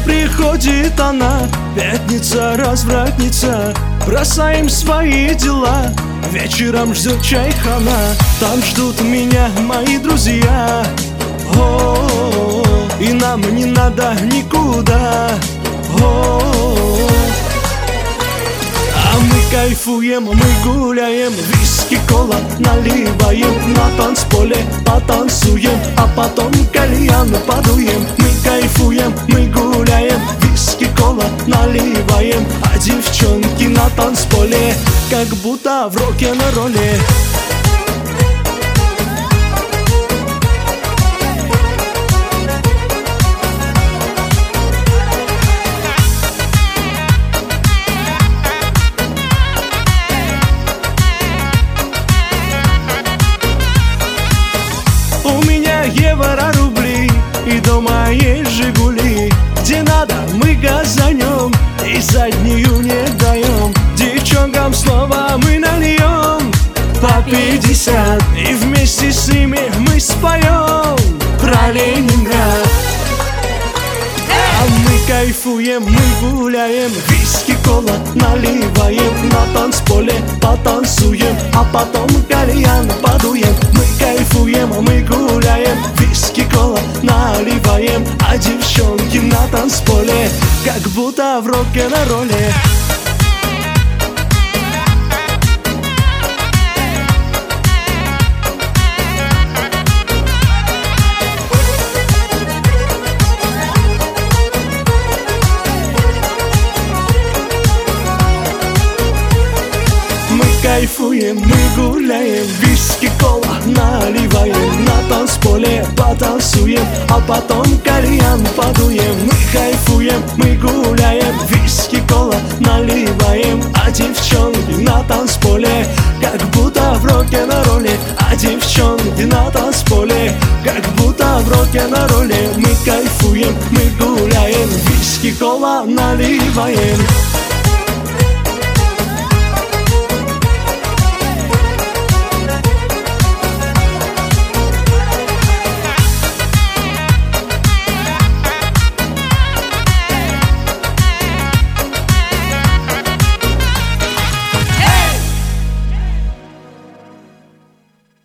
приходит она, пятница, развратница. Бросаем свои дела, вечером ждет чайхана. Там ждут меня мои друзья. О-о-о, и нам не надо никуда. О-о-о. А мы кайфуем, мы гуляем, виски, кола наливаем, на танцполе потанцуем, а потом кальян подуем. Мы кайфуем, мы гуляем, виски, кола наливаем, а девчонки на танцполе как будто в рок-н-ролле. Евро, рубли, и дома есть Жигули. Где надо, мы газанем и заднюю не даем. Девчонкам снова мы нальем по 50, и вместе с ними мы споем про Ленинград. А мы кайфуем, мы гуляем, виски, кола наливаем, на танцполе потанцуем, а потом кальян подуем. Мы кайфуем, мы гуляем, виски, кола наливаем, а девчонки на танцполе как будто в рок-н-ролле. Кайфуем, мы гуляем, виски, кола наливаем, на танцполе потанцуем, а потом кальян подуем. Мы кайфуем, мы гуляем, виски, кола наливаем, а девчонки на танцполе как будто в рок-н-ролле. А девчонки на танцполе как будто в рок-н-ролле. Мы кайфуем, мы гуляем, виски, кола наливаем.